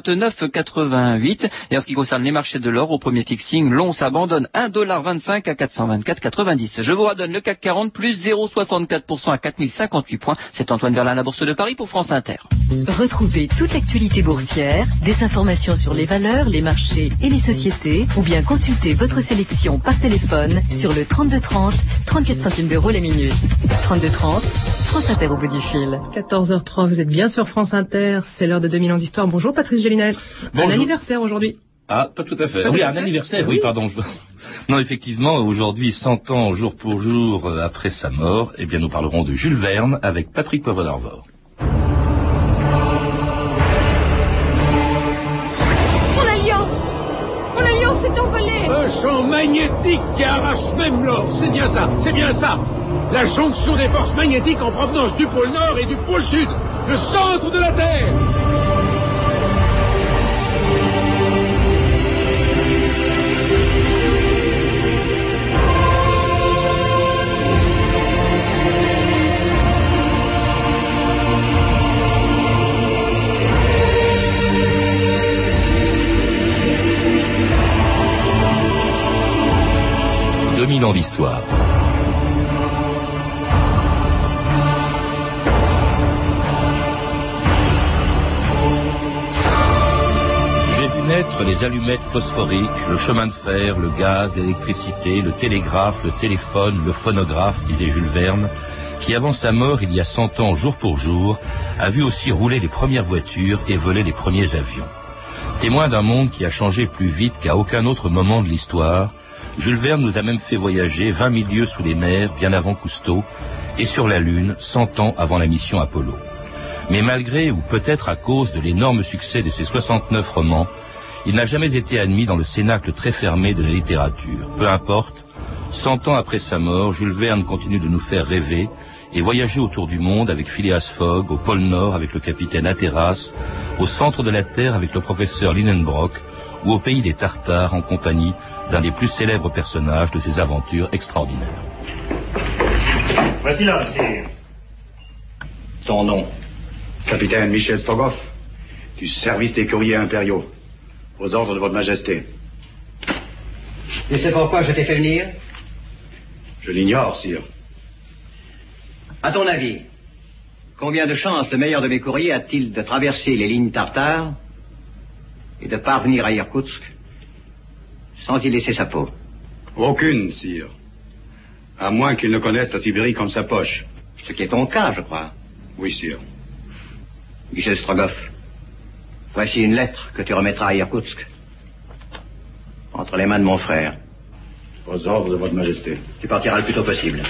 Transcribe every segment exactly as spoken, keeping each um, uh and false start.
vingt-neuf quatre-vingt-huit. Et en ce qui concerne les marchés de l'or, au premier fixing, l'once abandonne un dollar vingt-cinq à quatre cent vingt-quatre quatre-vingt-dix. Je vous redonne le C A C quarante plus zéro virgule soixante-quatre pour cent à quatre mille cinquante-huit points. C'est Antoine Verlin, la Bourse de Paris pour France Inter. Retrouvez toute l'actualité boursière, des informations sur les valeurs, les marchés et les sociétés, ou bien consultez votre sélection par téléphone sur le trente-deux trente, trente-quatre centimes d'euros la minute. trente-deux trente, France Inter au bout du fil. quatorze heures trois, vous êtes bien sur France Inter, c'est l'heure de deux mille ans d'histoire. Bonjour Patrice Gélinet. Bonjour. Un anniversaire aujourd'hui. Ah, pas tout à fait. Pas oui, tout à un fait. anniversaire, oui, oui, pardon. Non, effectivement, aujourd'hui, cent ans jour pour jour après sa mort, eh bien, nous parlerons de Jules Verne avec Patrick Poivre d'Arvor. Mon alliance Mon alliance s'est envolée. Un champ magnétique qui arrache même l'or, c'est bien ça, c'est bien ça. La jonction des forces magnétiques en provenance du pôle Nord et du pôle Sud, le centre de la Terre. deux mille ans d'histoire. J'ai vu naître les allumettes phosphoriques, le chemin de fer, le gaz, l'électricité, le télégraphe, le téléphone, le phonographe, disait Jules Verne, qui avant sa mort, il y a cent ans, jour pour jour, a vu aussi rouler les premières voitures et voler les premiers avions. Témoin d'un monde qui a changé plus vite qu'à aucun autre moment de l'histoire, Jules Verne nous a même fait voyager vingt mille lieues sous les mers, bien avant Cousteau, et sur la Lune, cent ans avant la mission Apollo. Mais malgré, ou peut-être à cause de l'énorme succès de ses soixante-neuf romans, il n'a jamais été admis dans le cénacle très fermé de la littérature. Peu importe, cent ans après sa mort, Jules Verne continue de nous faire rêver et voyager autour du monde avec Phileas Fogg, au pôle Nord avec le capitaine Hatteras, au centre de la Terre avec le professeur Lidenbrock, ou au pays des Tartares en compagnie d'un des plus célèbres personnages de ses aventures extraordinaires. Voici là, sire. Ton nom? Capitaine Michel Strogoff, du service des courriers impériaux, aux ordres de votre majesté. Tu sais pourquoi je t'ai fait venir? Je l'ignore, sire. À ton avis, combien de chances le meilleur de mes courriers a-t-il de traverser les lignes tartares et de parvenir à Irkoutsk sans y laisser sa peau? Aucune, sire. À moins qu'il ne connaisse la Sibérie comme sa poche. Ce qui est ton cas, je crois. Oui, sire. Michel Strogoff, voici une lettre que tu remettras à Irkoutsk, entre les mains de mon frère. Aux ordres de votre majesté. Tu partiras le plus tôt possible.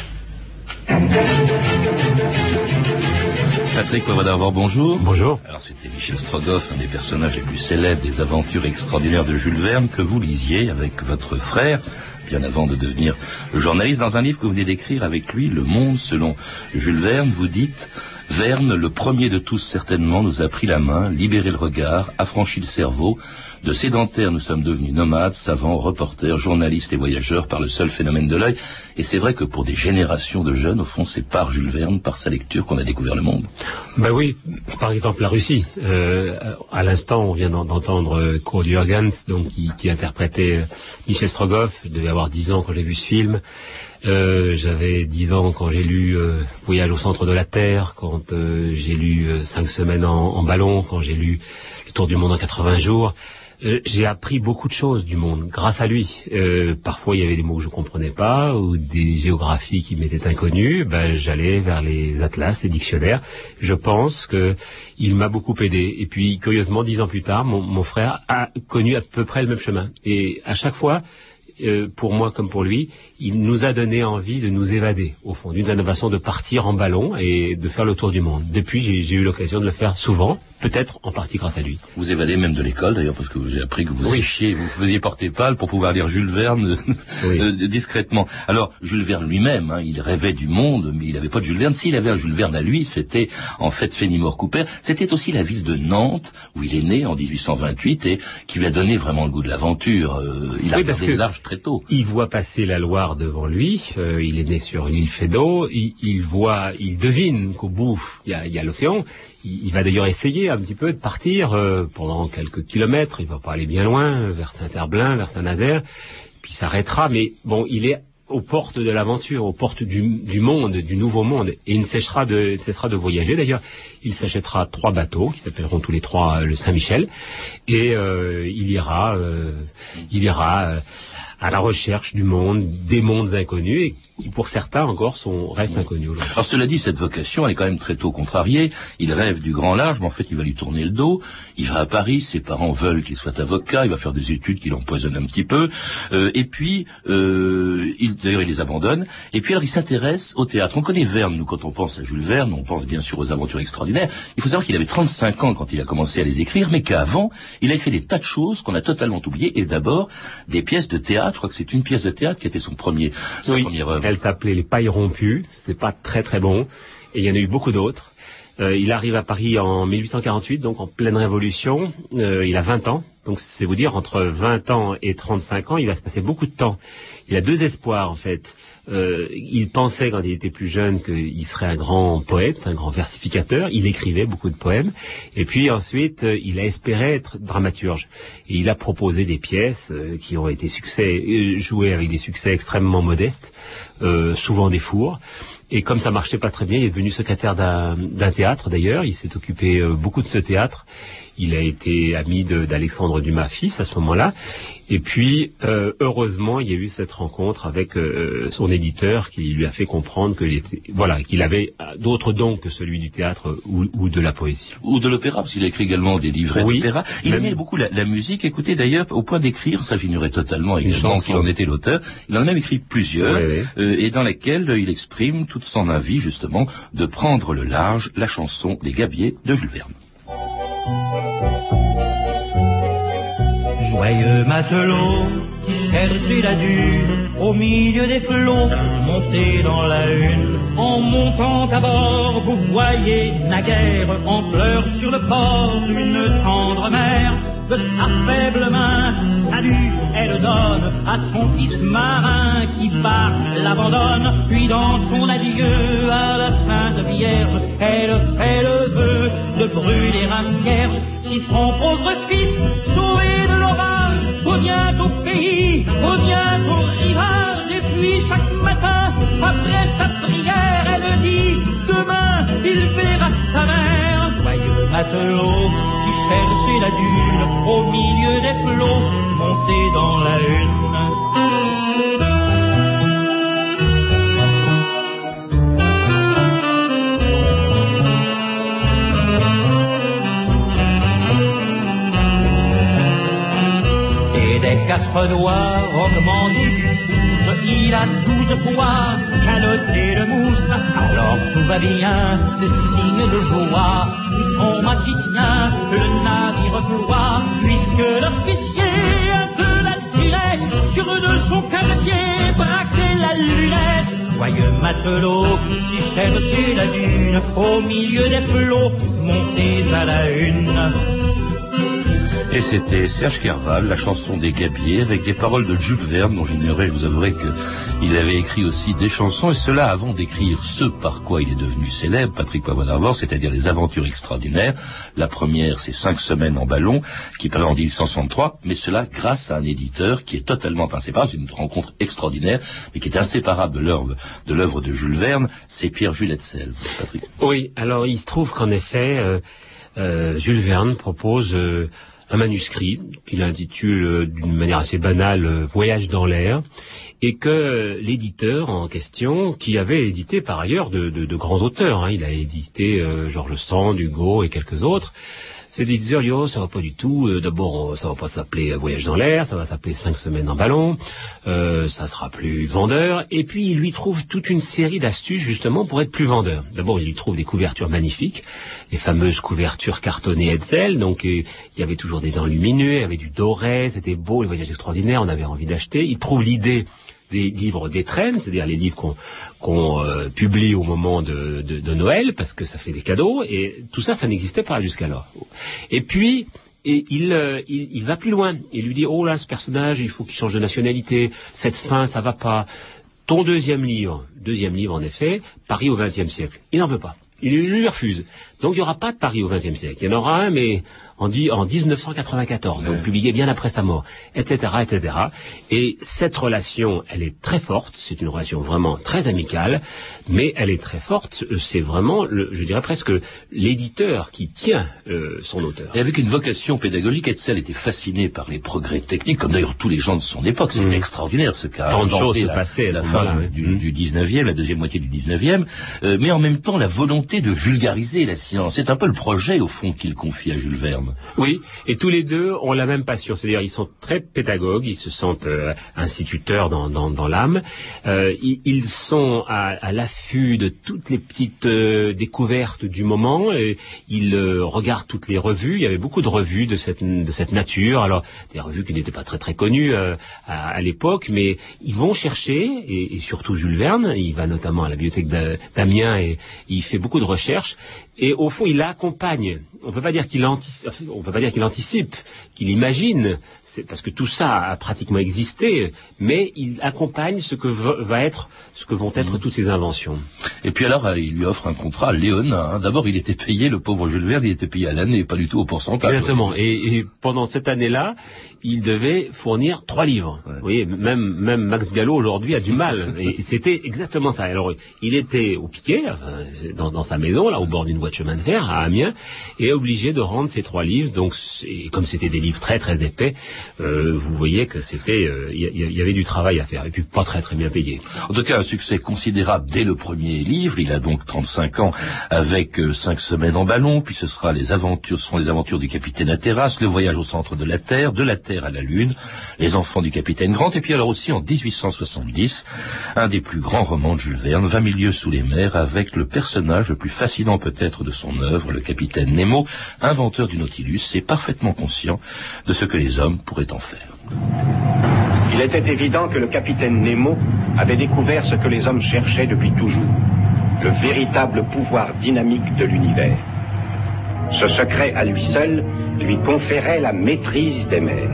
Patrick Poivre d'Arvor, bonjour. Bonjour. Alors c'était Michel Strogoff, un des personnages les plus célèbres des aventures extraordinaires de Jules Verne, que vous lisiez avec votre frère, bien avant de devenir journaliste. Dans un livre que vous venez d'écrire avec lui, Le Monde selon Jules Verne, vous dites: Verne, le premier de tous certainement, nous a pris la main, libéré le regard, affranchi le cerveau. De sédentaires, nous sommes devenus nomades, savants, reporters, journalistes et voyageurs par le seul phénomène de l'œil. Et c'est vrai que pour des générations de jeunes, au fond, c'est par Jules Verne, par sa lecture, qu'on a découvert le monde. Ben oui, par exemple la Russie. Euh, à l'instant, on vient d'entendre Kurt Jürgens, donc qui, qui interprétait Michel Strogoff. Je devais avoir dix ans quand j'ai vu ce film. Euh, j'avais dix ans quand j'ai lu euh, Voyage au centre de la Terre, quand euh, j'ai lu euh, Cinq semaines en, en ballon, quand j'ai lu Le Tour du monde en quatre-vingts jours. Euh, j'ai appris beaucoup de choses du monde grâce à lui. Euh, parfois, il y avait des mots que je comprenais pas ou des géographies qui m'étaient inconnues. Ben, j'allais vers les atlas, les dictionnaires. Je pense que il m'a beaucoup aidé. Et puis, curieusement, dix ans plus tard, mon, mon frère a connu à peu près le même chemin. Et à chaque fois, euh, pour moi comme pour lui, il nous a donné envie de nous évader, au fond, d'une certaine façon, de partir en ballon et de faire le tour du monde. Depuis, j'ai, j'ai eu l'occasion de le faire souvent. Peut-être en partie grâce à lui. Vous évadez même de l'école d'ailleurs, parce que j'ai appris que vous oui. séchiez, vous faisiez porter pâle pour pouvoir lire Jules Verne oui. euh, discrètement. Alors Jules Verne lui-même, hein, il rêvait du monde, mais il n'avait pas de Jules Verne. S'il avait un Jules Verne à lui, c'était en fait Fenimore Cooper. C'était aussi la ville de Nantes où il est né en dix-huit cent vingt-huit et qui lui a donné vraiment le goût de l'aventure. Euh, il a oui, regardé le large très tôt. Il voit passer la Loire devant lui. Euh, il est né sur une île fait d'eau. Il, il voit, il devine qu'au bout il y a, il y a l'océan. il, il va d'ailleurs essayer un petit peu de partir euh, pendant quelques kilomètres. Il va pas aller bien loin, vers Saint-Herblain, vers Saint-Nazaire, puis il s'arrêtera. Mais bon, il est aux portes de l'aventure, aux portes du, du monde, du nouveau monde, et il ne cessera de, il cessera de voyager. D'ailleurs, il s'achètera trois bateaux qui s'appelleront tous les trois le Saint-Michel, et euh, il ira, euh, il ira euh, à la recherche du monde, des mondes inconnus, et qui pour certains encore sont restent inconnus aujourd'hui. Alors cela dit, cette vocation, elle est quand même très tôt contrariée. Il rêve du grand large, mais en fait, il va lui tourner le dos. Il va à Paris, ses parents veulent qu'il soit avocat, il va faire des études qui l'empoisonnent un petit peu. Euh, et puis, euh, il, d'ailleurs, il les abandonne. Et puis, alors, il s'intéresse au théâtre. On connaît Verne, nous, quand on pense à Jules Verne, on pense bien sûr aux aventures extraordinaires. Il faut savoir qu'il avait trente-cinq ans quand il a commencé à les écrire, mais qu'avant, il a écrit des tas de choses qu'on a totalement oubliées. Et d'abord, des pièces de théâtre. Je crois que c'est une pièce de théâtre qui était son premier, sa oui, première œuvre. Elle s'appelait Les Pailles Rompues. C'était pas très très bon. Et il y en a eu beaucoup d'autres. Euh, il arrive à Paris en mille huit cent quarante-huit, donc en pleine révolution. Euh, il a vingt ans. Donc c'est vous dire, entre vingt ans et trente-cinq ans, il va se passer beaucoup de temps. Il a deux espoirs en fait. Euh, il pensait quand il était plus jeune qu'il serait un grand poète, un grand versificateur. Il écrivait beaucoup de poèmes. Et puis ensuite, euh, il a espéré être dramaturge. Et il a proposé des pièces euh, qui ont été succès, euh, jouées avec des succès extrêmement modestes, euh, souvent des fours. Et comme ça marchait pas très bien, il est devenu secrétaire d'un, d'un théâtre d'ailleurs. Il s'est occupé euh, beaucoup de ce théâtre. Il a été ami de, d'Alexandre Dumas fils à ce moment-là. Et puis, euh, heureusement, il y a eu cette rencontre avec euh, son éditeur qui lui a fait comprendre que était, voilà, qu'il avait d'autres dons que celui du théâtre ou, ou de la poésie. Ou de l'opéra, parce qu'il a écrit également des livrets oui, d'opéra. Il même... aimait beaucoup la, la musique. Écoutez, d'ailleurs, au point d'écrire, ça j'ignorais totalement également qu'il en était l'auteur. Il en a même écrit plusieurs, oui, oui. Euh, et dans lesquelles il exprime toute son envie, justement, de prendre le large, la chanson des Gabiers de Jules Verne. Joyeux matelot qui cherchez la dune au milieu des flots, montez dans la hune. En montant à bord, vous voyez naguère en pleurs sur le port une tendre mère. De sa faible main, salut, elle donne à son fils marin qui part, l'abandonne. Puis dans son adieu à la Sainte Vierge, elle fait le vœu de brûler un cierge. Si son pauvre fils, sauvé de l'orage, revient au pays, revient au rivage, et puis chaque matin, après sa prière, elle dit, demain, il verra sa mère. Joyeux matelot qui cherchait la dune au milieu des flots, montez dans la hune. Et des quatre doigts augmentés du pouce, il a douze fois canoté le mousse. Alors tout va bien, c'est signe de joie. Sous son mât qui tient, le navire ploie, puisque l'officier de l'Altirette, sur de son quartier, braquait la lunette. Joyeux matelot qui cherchait la dune au milieu des flots, montez à la une. Et c'était Serge Kerval, la chanson des Gabiers, avec des paroles de Jules Verne, dont j'ignorais, je vous avouerai qu'il avait écrit aussi des chansons, et cela avant d'écrire ce par quoi il est devenu célèbre, Patrick Poivre d'Arvor, c'est-à-dire les aventures extraordinaires. La première, c'est Cinq semaines en ballon, qui paraît en dix-huit cent soixante-trois, mais cela grâce à un éditeur qui est totalement inséparable, c'est une rencontre extraordinaire, mais qui est inséparable de l'œuvre de, l'œuvre de Jules Verne, c'est Pierre-Jules Hetzel, Patrick. Oui, alors il se trouve qu'en effet, euh, euh, Jules Verne propose... Euh, un manuscrit qu'il intitule euh, d'une manière assez banale euh, Voyage dans l'air, et que euh, l'éditeur en question, qui avait édité par ailleurs de, de, de grands auteurs, hein, il a édité euh, George Sand, Hugo et quelques autres, cet éditeur dit, oh, ça va pas du tout, euh, d'abord ça va pas s'appeler Voyage dans l'air, ça va s'appeler Cinq semaines en ballon, euh, ça sera plus vendeur, et puis il lui trouve toute une série d'astuces justement pour être plus vendeur. D'abord il lui trouve des couvertures magnifiques, les fameuses couvertures cartonnées Hetzel, donc euh, il y avait toujours des enlumineux, il y avait du doré, c'était beau, les voyages extraordinaires, on avait envie d'acheter. Il trouve l'idée des livres d'étrennes, c'est-à-dire les livres qu'on, qu'on euh, publie au moment de, de, de Noël, parce que ça fait des cadeaux, et tout ça, ça n'existait pas jusqu'alors. Et puis, et il, euh, il, il va plus loin. Il lui dit, oh là, ce personnage, il faut qu'il change de nationalité, cette fin, ça va pas. Ton deuxième livre, deuxième livre en effet, Paris au vingtième siècle, il n'en veut pas. Il lui refuse. Donc il n'y aura pas de Paris au vingtième siècle. Il y en aura un, mais en, en dix-neuf cent quatre-vingt-quatorze, ouais. donc publié bien après sa mort, et cetera, et cetera. Et cette relation, elle est très forte. C'est une relation vraiment très amicale, mais elle est très forte. C'est vraiment, le, je dirais presque, l'éditeur qui tient euh, son auteur. Et avec une vocation pédagogique, Hetzel était fasciné par les progrès techniques, comme d'ailleurs tous les gens de son époque. C'était mmh. extraordinaire ce qu'a Tant de choses se la, passaient à la ce fin moment-là, du, mmh. du dix-neuvième, la deuxième moitié du dix-neuvième, euh, mais en même temps la volonté de vulgariser la science. C'est un peu le projet, au fond, qu'il confie à Jules Verne. Oui, et tous les deux ont la même passion. C'est-à-dire, ils sont très pédagogues, ils se sentent euh, instituteurs dans, dans, dans l'âme. Euh, ils, ils sont à, à l'affût de toutes les petites euh, découvertes du moment. Et ils euh, regardent toutes les revues. Il y avait beaucoup de revues de cette, de cette nature. Alors, des revues qui n'étaient pas très très connues euh, à, à l'époque, mais ils vont chercher, et, et surtout Jules Verne, il va notamment à la bibliothèque d'Amiens et il fait beaucoup de recherches. Et au fond, il accompagne. On peut pas dire qu'il anticipe, on peut pas dire qu'il anticipe, qu'il imagine, c'est parce que tout ça a pratiquement existé, mais il accompagne ce que va être, ce que vont être mmh. toutes ces inventions. Et puis alors, il lui offre un contrat léonin. Hein. D'abord, il était payé, le pauvre Jules Verne, il était payé à l'année, pas du tout au pourcentage. Exactement. Et, et pendant cette année-là, il devait fournir trois livres. Ouais. Vous voyez, même même Max Gallo aujourd'hui a du mal. Et c'était exactement ça. Alors, il était au piquet, enfin, dans, dans sa maison, là, au bord d'une voie de chemin de fer, à Amiens, et obligé de rendre ces trois livres. Donc, et comme c'était des livres très très épais, euh, vous voyez que c'était, il euh, y, y avait du travail à faire, et puis pas très très bien payé. En tout cas, un succès considérable dès le premier livre. Il a donc trente-cinq ans, avec euh, cinq semaines en ballon, puis ce sera les aventures, ce seront les aventures du capitaine Hatteras, le voyage au centre de la Terre, de la Terre à la Lune, les enfants du capitaine Grant, et puis alors aussi en dix-huit cent soixante-dix, un des plus grands romans de Jules Verne, vingt mille lieues sous les mers, avec le personnage le plus fascinant peut-être de son œuvre, le capitaine Nemo, inventeur du Nautilus, et parfaitement conscient de ce que les hommes pourraient en faire. Il était évident que le capitaine Nemo avait découvert ce que les hommes cherchaient depuis toujours, le véritable pouvoir dynamique de l'univers. Ce secret à lui seul lui conférait la maîtrise des mers.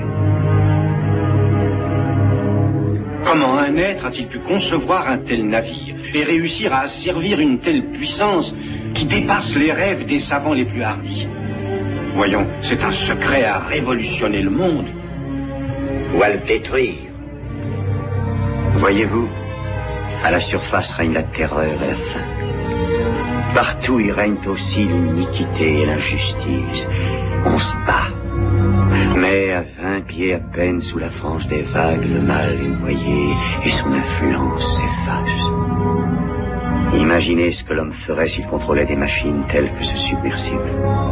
Comment un être a-t-il pu concevoir un tel navire et réussir à asservir une telle puissance qui dépasse les rêves des savants les plus hardis? Voyons, c'est un secret à révolutionner le monde. Ou à le détruire. Voyez-vous, à la surface règne la terreur et la faim. Partout il règne aussi l'iniquité et l'injustice. On se bat. Mais à vingt pieds à peine sous la frange des vagues, le mal est noyé et son influence s'efface. Imaginez ce que l'homme ferait s'il contrôlait des machines telles que ce submersible.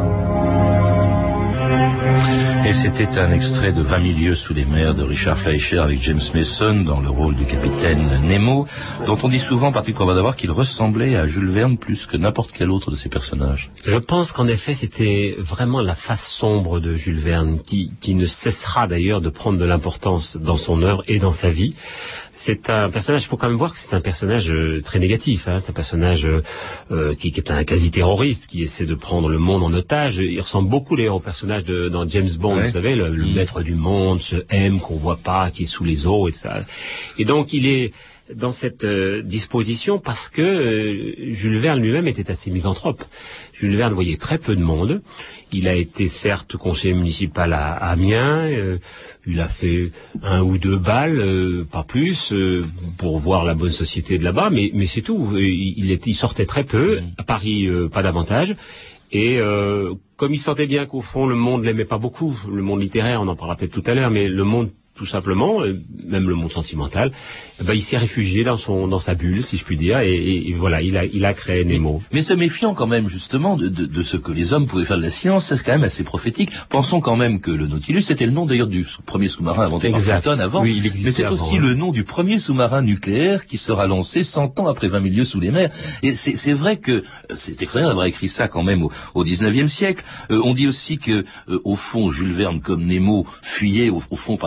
Et c'était un extrait de vingt mille lieues sous les mers de Richard Fleischer avec James Mason dans le rôle du capitaine Nemo, dont on dit souvent, Patrick Poivre qu'il ressemblait à Jules Verne plus que n'importe quel autre de ses personnages. Je pense qu'en effet, c'était vraiment la face sombre de Jules Verne, qui, qui ne cessera d'ailleurs de prendre de l'importance dans son œuvre et dans sa vie. C'est un personnage, il faut quand même voir que c'est un personnage euh, très négatif. Hein. C'est un personnage euh, qui, qui est un quasi-terroriste, qui essaie de prendre le monde en otage. Il ressemble beaucoup d'ailleurs au personnage de, dans James Bond, ouais. Vous savez, le, le mmh. maître du monde, ce M qu'on voit pas, qui est sous les eaux et ça. Et donc il est dans cette euh, disposition parce que euh, Jules Verne lui-même était assez misanthrope. Jules Verne voyait très peu de monde. Il a été certes conseiller municipal à, à Amiens. Euh, il a fait un ou deux balles, euh, pas plus, euh, pour voir la bonne société de là-bas, mais, mais c'est tout. Il, il, était, il sortait très peu. À Paris, euh, pas davantage. Et euh, comme il sentait bien qu'au fond le monde l'aimait pas beaucoup, le monde littéraire, on en parlera peut-être tout à l'heure, mais le monde tout simplement, même le monde sentimental, ben, il s'est réfugié dans son dans sa bulle, si je puis dire, et, et, et voilà, il a il a créé Nemo. Mais, mais se méfiant quand même justement de, de, de ce que les hommes pouvaient faire de la science, c'est quand même assez prophétique. Pensons quand même que le Nautilus, c'était le nom d'ailleurs du premier sous-marin inventé par Fulton avant, oui, il mais c'est avant, aussi hein. le nom du premier sous-marin nucléaire qui sera lancé cent ans après vingt mille lieues sous les mers. Et c'est, c'est vrai que c'est extraordinaire d'avoir écrit ça quand même au, au dix-neuvième siècle. Euh, on dit aussi que euh, au fond, Jules Verne comme Nemo fuyait au, au fond par la littérature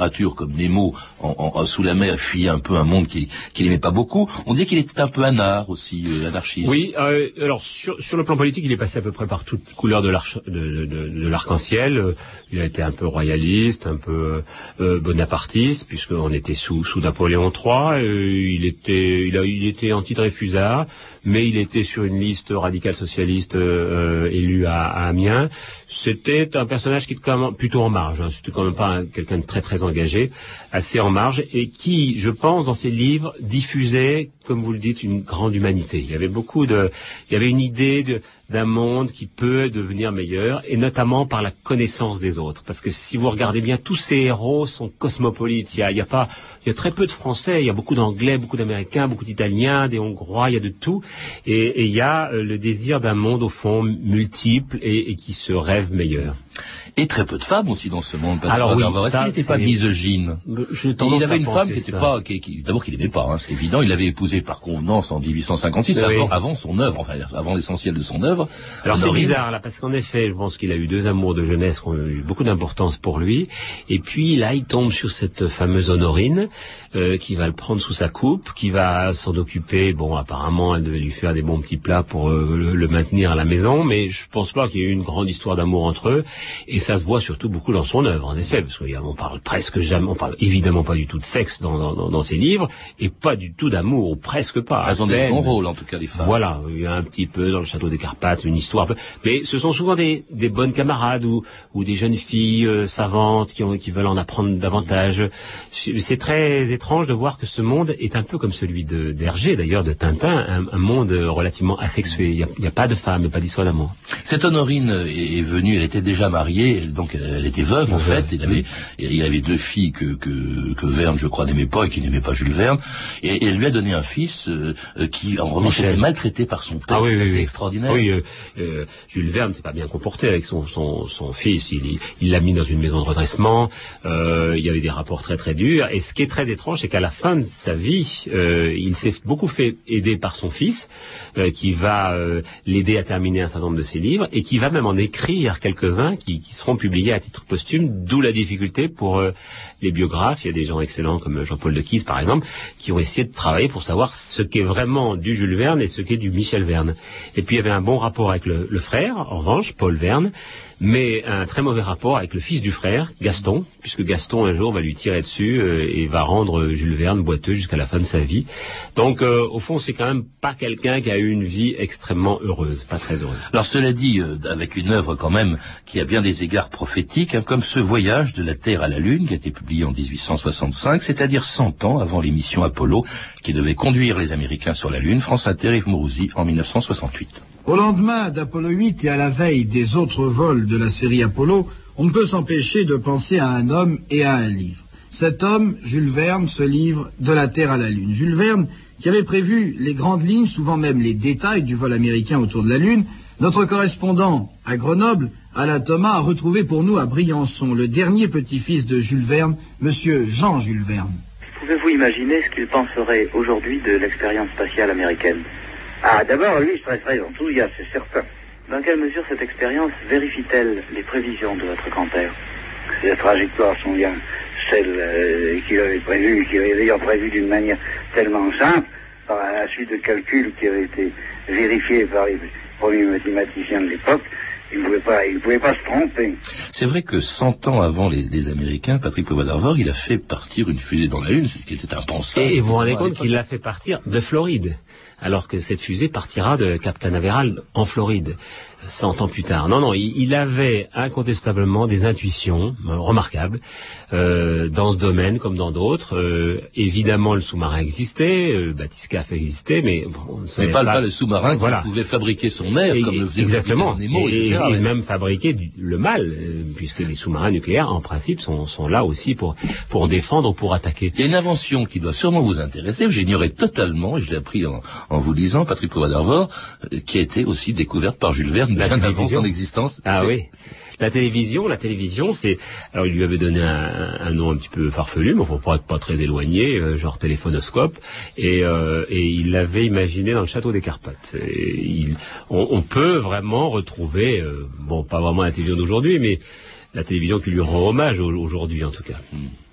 littérature comme Nemo en, en, sous la mer fuyait un peu un monde qu'il qui n'aimait pas beaucoup. On disait qu'il était un peu anard aussi, euh, anarchiste. Oui, euh, alors sur, sur le plan politique, il est passé à peu près par toutes couleurs de, l'arch, de, de, de, de l'arc-en-ciel. Il a été un peu royaliste, un peu euh, bonapartiste, puisqu'on était sous, sous Napoléon trois. Euh, il était, il a, il était anti-Dreyfusard, mais il était sur une liste radicale socialiste euh, élue à, à Amiens. C'était un personnage qui était quand même plutôt en marge. Hein. C'était quand même pas un, quelqu'un de très très engagé, assez en marge, et qui, je pense, dans ses livres, diffusait, comme vous le dites, une grande humanité. Il y avait beaucoup de, il y avait une idée de, d'un monde qui peut devenir meilleur, et notamment par la connaissance des autres. Parce que si vous regardez bien, tous ces héros sont cosmopolites. Il y a, il y a pas, il y a très peu de Français. Il y a beaucoup d'Anglais, beaucoup d'Américains, beaucoup d'Italiens, des Hongrois. Il y a de tout. Et, et il y a le désir d'un monde au fond multiple et, et qui se rêve meilleur. Et très peu de femmes aussi dans ce monde. Alors oui, est-ce qu'il n'était pas misogyne? Il avait une femme qui était pas, qui, qui, d'abord qu'il n'aimait pas, hein, c'est évident. Il l'avait épousée par convenance en dix-huit cent cinquante-six, oui. avant, avant son œuvre, enfin avant l'essentiel de son œuvre. Alors c'est bizarre là, parce qu'en effet, je pense qu'il a eu deux amours de jeunesse qui ont eu beaucoup d'importance pour lui. Et puis là, il tombe sur cette fameuse Honorine euh, qui va le prendre sous sa coupe, qui va s'en occuper. Bon, apparemment, elle devait lui faire des bons petits plats pour euh, le, le maintenir à la maison, mais je pense pas qu'il y ait eu une grande histoire d'amour entre eux. Et ça se voit surtout beaucoup dans son œuvre, en effet, parce qu'on parle presque jamais, on parle évidemment pas du tout de sexe dans, dans, dans ses livres, et pas du tout d'amour, ou presque pas. Elles ont des bons rôles, en tout cas, les femmes. Voilà, il y a un petit peu dans le château des Carpates, une histoire, mais ce sont souvent des, des bonnes camarades ou, ou des jeunes filles euh, savantes qui, ont, qui veulent en apprendre davantage. C'est très étrange de voir que ce monde est un peu comme celui de d'Hergé, d'ailleurs, de Tintin, un, un monde relativement asexué. Il n'y a, il y a pas de femme, il n'y a pas d'histoire d'amour. Cette Honorine est, est venue, elle était déjà mariée, donc elle, elle était veuve, en fait. Il avait, il avait deux filles que, que, que Verne, je crois, n'aimait pas et qui n'aimait pas Jules Verne. Et, et elle lui a donné un fils euh, qui, en revanche, était maltraité par son père. Ah oui, oui, c'est oui. extraordinaire. Oui, euh, euh, Jules Verne s'est pas bien comporté avec son, son, son fils. Il, il l'a mis dans une maison de redressement. Euh, il y avait des rapports très très durs. Et ce qui est très étrange, c'est qu'à la fin de sa vie, euh, il s'est beaucoup fait aider par son fils, euh, qui va euh, l'aider à terminer un certain nombre de ses livres et qui va même en écrire quelques-uns qui, qui seront publiés à titre posthume, d'où la difficulté pour euh, les biographes. Il y a des gens excellents comme Jean-Paul Decizes, par exemple, qui ont essayé de travailler pour savoir ce qu'est vraiment du Jules Verne et ce qu'est du Michel Verne. Et puis il y avait un bon rapport avec le, le frère, en revanche, Paul Verne, mais un très mauvais rapport avec le fils du frère, Gaston, puisque Gaston un jour va lui tirer dessus euh, et va rendre Jules Verne boiteux jusqu'à la fin de sa vie. Donc euh, au fond, c'est quand même pas quelqu'un qui a eu une vie extrêmement heureuse, pas très heureuse. Alors cela dit, euh, avec une œuvre quand même qui a bien des égards prophétiques, hein, comme ce voyage de la Terre à la Lune qui a été publié en dix-huit cent soixante-cinq, c'est-à-dire cent ans avant l'émission Apollo qui devait conduire les Américains sur la Lune. France Inter, Yves Mourouzi, en mille neuf cent soixante-huit. Au lendemain d'Apollo huit et à la veille des autres vols de la série Apollo, on ne peut s'empêcher de penser à un homme et à un livre. Cet homme, Jules Verne, se livre de la Terre à la Lune. Jules Verne, qui avait prévu les grandes lignes, souvent même les détails du vol américain autour de la Lune, notre correspondant à Grenoble, Alain Thomas, a retrouvé pour nous à Briançon le dernier petit-fils de Jules Verne, monsieur Jean Jules Verne. Pouvez-vous imaginer ce qu'il penserait aujourd'hui de l'expérience spatiale américaine? Ah, d'abord, lui, je serais très enthousiaste, c'est certain. Dans quelle mesure cette expérience vérifie-t-elle les prévisions de votre grand-père? Les trajectoires sont bien celles euh, qu'il avait prévues, qu'il avait d'ailleurs prévues d'une manière tellement simple, par la suite de calculs qui avaient été vérifiés par les premiers mathématiciens de l'époque. Il ne pouvait pas, il ne pouvait pas se tromper. C'est vrai que cent ans avant les, les Américains, Patrick Poivre-d'Arvor, il a fait partir une fusée dans la Lune, ce qui était impensable. Et vous vous rendez compte qu'il l'a fait partir de Floride, alors que cette fusée partira de Cap Canaveral en Floride, cent ans plus tard. Non, non, il, il avait incontestablement des intuitions euh, remarquables euh, dans ce domaine comme dans d'autres. Euh, évidemment, le sous-marin existait, euh, bathyscaphe existait, mais bon, on ne savait pas, pas, pas le sous-marin voilà. qui pouvait fabriquer son air, et, comme le faisait exactement, le Nemo, et, et cetera. Et, Ouais. et même fabriquer du, le mal, euh, puisque les sous-marins nucléaires, en principe, sont, sont là aussi pour pour défendre ou pour attaquer. Il y a une invention qui doit sûrement vous intéresser, que j'ignorais totalement, et je l'ai appris en, en vous lisant, Patrick Poivre-d'Arvor, euh, qui a été aussi découverte par Jules Verne bien avant son existence. Ah c'est... oui. La télévision, la télévision, c'est... Alors, il lui avait donné un, un nom un petit peu farfelu, mais faut pas être pas très éloigné, euh, genre téléphonoscope, et, euh, et il l'avait imaginé dans le château des Carpates. Et il, on, on peut vraiment retrouver, euh, bon, pas vraiment la télévision d'aujourd'hui, mais la télévision qui lui rend hommage aujourd'hui, en tout cas. Mmh.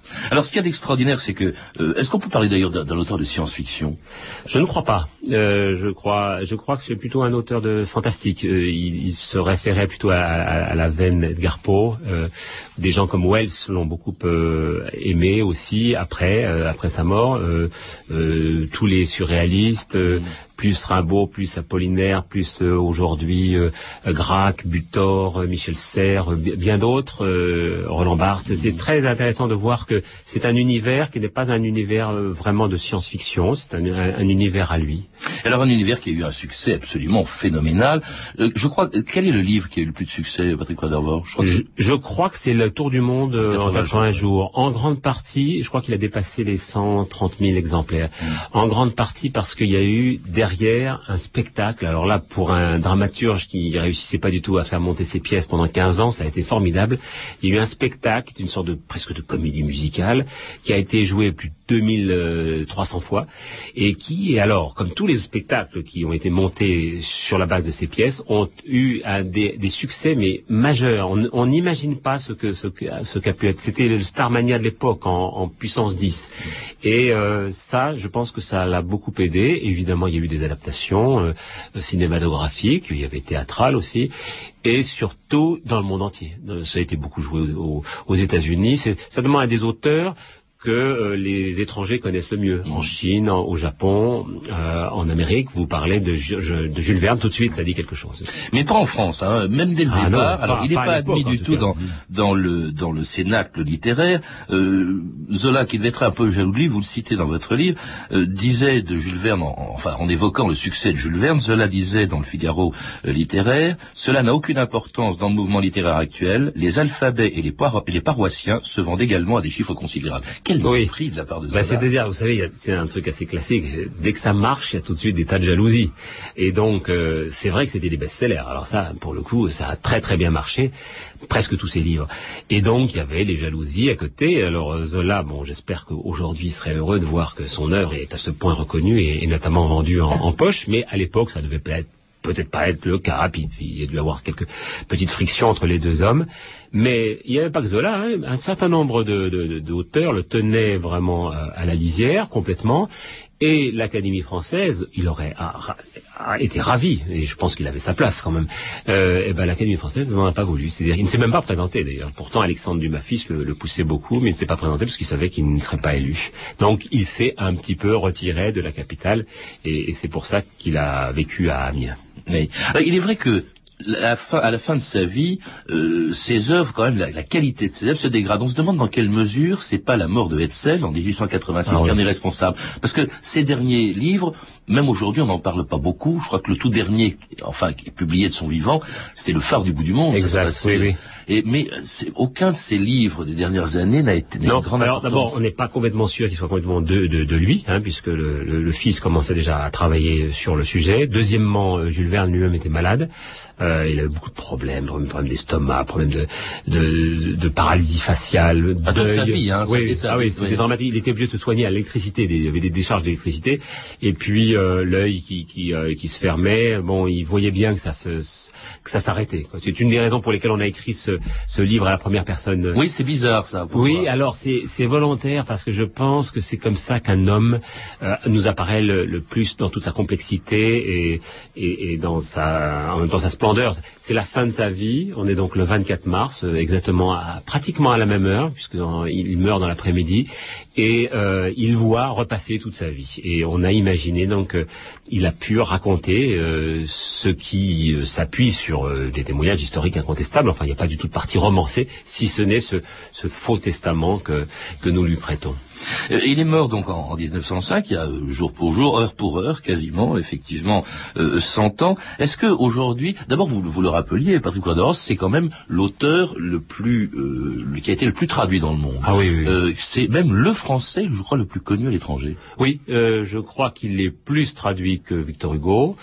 Alors, ce qu'il y a d'extraordinaire, c'est que, euh, est-ce qu'on peut parler d'ailleurs d'un, d'un auteur de science-fiction? Je ne crois pas. Euh, je crois, je crois que c'est plutôt un auteur de fantastique. Euh, il, il se référait plutôt à, à, à la veine Edgar Poe. Euh, des gens comme Wells l'ont beaucoup euh, aimé aussi après, euh, après sa mort. Euh, euh, tous les surréalistes. Euh, plus Rimbaud, plus Apollinaire, plus euh, aujourd'hui euh, Gracq, Butor, euh, Michel Serres, euh, bien d'autres, euh, Roland Barthes. C'est très intéressant de voir que c'est un univers qui n'est pas un univers euh, vraiment de science-fiction, c'est un, un, un univers à lui. Alors un univers qui a eu un succès absolument phénoménal. Euh, je crois, quel est le livre qui a eu le plus de succès, Patrick Watervort? Je, je, je crois que c'est le Tour du monde euh, en quatre-vingts jours. En grande partie, je crois qu'il a dépassé les cent trente mille exemplaires. Mmh. En grande partie parce qu'il y a eu derrière un spectacle. Alors là, pour un dramaturge qui réussissait pas du tout à faire monter ses pièces pendant quinze ans, ça a été formidable. Il y a eu un spectacle, une sorte de presque de comédie musicale, qui a été joué plus de deux mille trois cents fois, et qui, alors, comme tous les spectacles qui ont été montés sur la base de ces pièces, ont eu un des, des succès mais majeurs. On n'imagine pas ce que ce, ce qu'a pu être. C'était le Starmania de l'époque en, en puissance dix. Et euh, ça, je pense que ça l'a beaucoup aidé. Évidemment, il y a eu des adaptations euh, cinématographiques, il y avait théâtrales aussi, et surtout dans le monde entier. Ça a été beaucoup joué aux, aux États-Unis. C'est, ça demande à des auteurs que euh, les étrangers connaissent le mieux. En Chine, en, au Japon, euh, en Amérique, vous parlez de, de Jules Verne, tout de suite, ça dit quelque chose. Mais pas en France, hein. Même dès le ah départ. Non, alors, pas, il n'est pas, pas admis du tout, tout dans, dans le dans le cénacle littéraire. Euh, Zola, qui devait être un peu jaloux de lui, vous le citez dans votre livre, euh, disait de Jules Verne, en, enfin, en évoquant le succès de Jules Verne, Zola disait dans le Figaro euh, littéraire, cela n'a aucune importance dans le mouvement littéraire actuel. Les alphabets et les, poir- et les paroissiens se vendent également à des chiffres considérables. Quel oui. prix de la part de Zola. Bah, c'est-à-dire, vous savez, c'est un truc assez classique. Dès que ça marche, il y a tout de suite des tas de jalousie. Et donc, euh, c'est vrai que c'était des best-sellers. Alors ça, pour le coup, ça a très très bien marché. Presque tous ses livres. Et donc, il y avait les jalousies à côté. Alors, Zola, bon, j'espère qu'aujourd'hui, il serait heureux de voir que son œuvre est à ce point reconnue et, et notamment vendue en, en poche. Mais à l'époque, ça devait peut-être peut-être pas être le cas rapide. Il y a dû y avoir quelques petites frictions entre les deux hommes. Mais il n'y avait pas que Zola, hein. Un certain nombre de, de, de, d'auteurs le tenaient vraiment à, à la lisière, complètement. Et l'Académie française, il aurait a, a été ravi, et je pense qu'il avait sa place quand même. Euh, et ben l'Académie française n'en a pas voulu. C'est-à-dire, il ne s'est même pas présenté d'ailleurs. Pourtant, Alexandre Dumas fils le, le poussait beaucoup, mais il ne s'est pas présenté parce qu'il savait qu'il ne serait pas élu. Donc, il s'est un petit peu retiré de la capitale, et, et c'est pour ça qu'il a vécu à Amiens. Oui. Alors, il est vrai que la fin, à la fin de sa vie, euh, ses œuvres, quand même, la, la qualité de ses œuvres se dégrade. On se demande dans quelle mesure c'est pas la mort de Hetzel en dix-huit cent quatre-vingt-six ah, qui en oui. est responsable. Parce que ces derniers livres, même aujourd'hui, on n'en parle pas beaucoup. Je crois que le tout dernier, enfin, qui est publié de son vivant, c'était Le Phare du bout du monde. Exact, oui, oui. Et, mais c'est, aucun de ces livres des dernières années n'a été non, une grande alors importance. D'abord, on n'est pas complètement sûr qu'il soit complètement de, de, de lui, hein, puisque le, le, le fils commençait déjà à travailler sur le sujet. Deuxièmement, Jules Verne lui-même était malade. Euh, il avait beaucoup de problèmes, problèmes d'estomac, problèmes de, de, de paralysie faciale. À toute sa vie, hein. Oui, ça, ah oui, c'était oui. dramatique. Il était obligé de se soigner à l'électricité. Il y avait des décharges d'électricité. Et puis, euh, l'œil qui, qui, euh, qui se fermait. Bon, il voyait bien que ça se, que ça s'arrêtait. C'est une des raisons pour lesquelles on a écrit ce, ce livre à la première personne. Oui, c'est bizarre, ça. Oui, voir. Alors c'est, c'est volontaire parce que je pense que c'est comme ça qu'un homme euh, nous apparaît le, le plus dans toute sa complexité et, et, et dans sa, en même temps sa splendeur. C'est la fin de sa vie. On est donc le vingt-quatre mars, euh, exactement à, pratiquement à la même heure, puisque dans, il meurt dans l'après-midi, et euh, il voit repasser toute sa vie. Et on a imaginé donc, euh, il a pu raconter euh, ce qui euh, s'appuie sur euh, des témoignages historiques incontestables. Enfin, il n'y a pas du tout de partie romancée, si ce n'est ce, ce faux testament que que nous lui prêtons. Il est mort donc en, en dix-neuf cent cinq, il y a euh, jour pour jour, heure pour heure, quasiment, effectivement, euh, cent ans. Est-ce que aujourd'hui, d'abord vous, vous le rappeliez, Patrick Watervort, c'est quand même l'auteur le plus, euh, le, qui a été le plus traduit dans le monde. Ah oui, oui. Euh, c'est même le français, je crois, le plus connu à l'étranger. Oui, euh, je crois qu'il est plus traduit que Victor Hugo.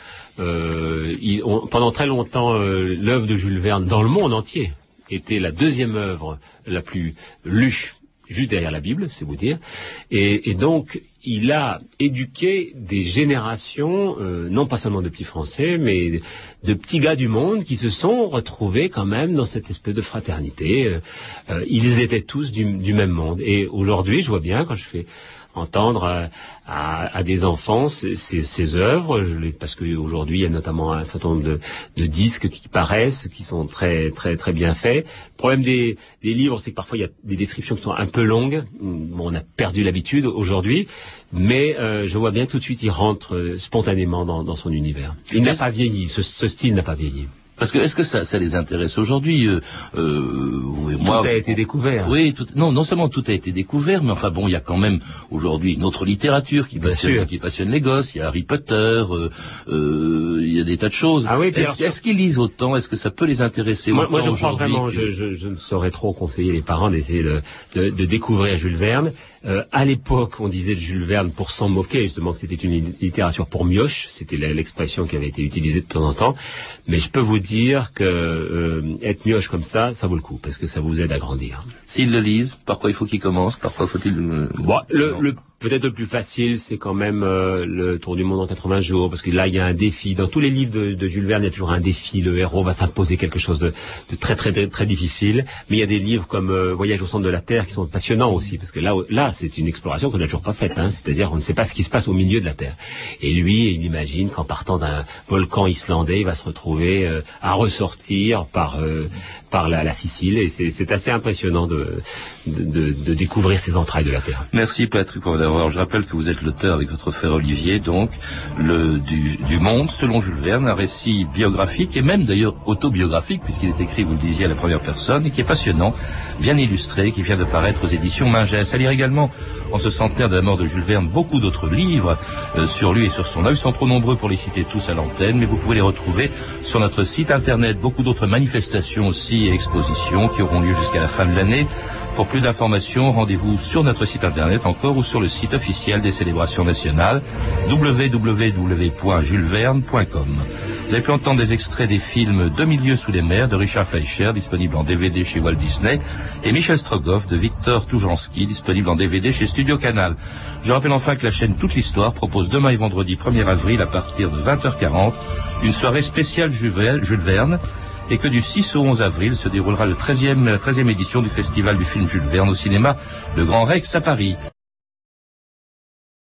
Euh, il, on, pendant très longtemps, euh, l'œuvre de Jules Verne dans le monde entier était la deuxième œuvre la plus lue juste derrière la Bible, c'est vous dire. Et, et donc, il a éduqué des générations, euh, non pas seulement de petits Français, mais de petits gars du monde qui se sont retrouvés quand même dans cette espèce de fraternité. Euh, euh, ils étaient tous du, du même monde. Et aujourd'hui, je vois bien, quand je fais entendre à, à, à des enfants ces, ces, ces œuvres, je les, parce qu'aujourd'hui il y a notamment un certain nombre de, de disques qui paraissent, qui sont très très très bien faits. Le problème des, des livres, c'est que parfois il y a des descriptions qui sont un peu longues. Bon, on a perdu l'habitude aujourd'hui, mais euh, je vois bien que tout de suite il rentre euh, spontanément dans, dans son univers. Il n'a pas vieilli, ce, ce style n'a pas vieilli. Parce que est-ce que ça, ça les intéresse aujourd'hui euh, euh, vous et moi, tout a été découvert. Oui, tout, non, non seulement tout a été découvert, mais enfin bon, il y a quand même aujourd'hui une autre littérature qui passionne, qui passionne les gosses. Il y a Harry Potter, euh, euh, il y a des tas de choses. Ah oui, est-ce, est-ce qu'ils lisent autant? Est-ce que ça peut les intéresser moi, autant moi, je crois vraiment. que... Je, je, je ne saurais trop conseiller les parents d'essayer de, de, de découvrir Jules Verne. Euh, à l'époque, on disait de Jules Verne pour s'en moquer, justement, que c'était une littérature pour mioches. C'était l'expression qui avait été utilisée de temps en temps. Mais je peux vous dire que euh, être mioche comme ça, ça vaut le coup, parce que ça vous aide à grandir. S'ils le lisent, par quoi il faut qu'ils commencent? Par quoi faut-il... Euh, bon, le, le, peut-être le plus facile, c'est quand même euh, le Tour du monde en quatre-vingts jours, parce que là, il y a un défi. Dans tous les livres de, de Jules Verne, il y a toujours un défi. Le héros va s'imposer quelque chose de, de très, très, très, très difficile. Mais il y a des livres comme euh, Voyage au centre de la Terre qui sont passionnants aussi, parce que là, là c'est une exploration qu'on n'a toujours pas faite. Hein, c'est-à-dire, on ne sait pas ce qui se passe au milieu de la Terre. Et lui, il imagine qu'en partant d'un volcan islandais, il va se retrouver euh, à ressortir par euh, par la, la Sicile. Et c'est, c'est assez impressionnant de, de, de, de découvrir ces entrailles de la Terre. Merci Patrick Poivre. Je rappelle que vous êtes l'auteur avec votre frère Olivier, donc, le, du, du Monde selon Jules Verne, un récit biographique et même d'ailleurs autobiographique, puisqu'il est écrit, vous le disiez, à la première personne, et qui est passionnant, bien illustré, qui vient de paraître aux éditions Mingès. À lire également, en ce centenaire de la mort de Jules Verne, beaucoup d'autres livres euh, sur lui et sur son œuvre. Ils sont trop nombreux pour les citer tous à l'antenne, mais vous pouvez les retrouver sur notre site internet. Beaucoup d'autres manifestations aussi et expositions qui auront lieu jusqu'à la fin de l'année. Pour plus d'informations, rendez-vous sur notre site internet encore ou sur le site officiel des célébrations nationales w w w point jules verne point com. Vous avez pu entendre des extraits des films Deux milieux sous les mers de Richard Fleischer, disponible en D V D chez Walt Disney, et Michel Strogoff de Victor Toujanski, disponible en D V D chez Studio Canal. Je rappelle enfin que la chaîne Toute l'Histoire propose demain et vendredi premier avril à partir de vingt heures quarante une soirée spéciale Jules Verne, et que du six au onze avril se déroulera le treizième, la treizième édition du Festival du film Jules Verne au cinéma Le Grand Rex à Paris.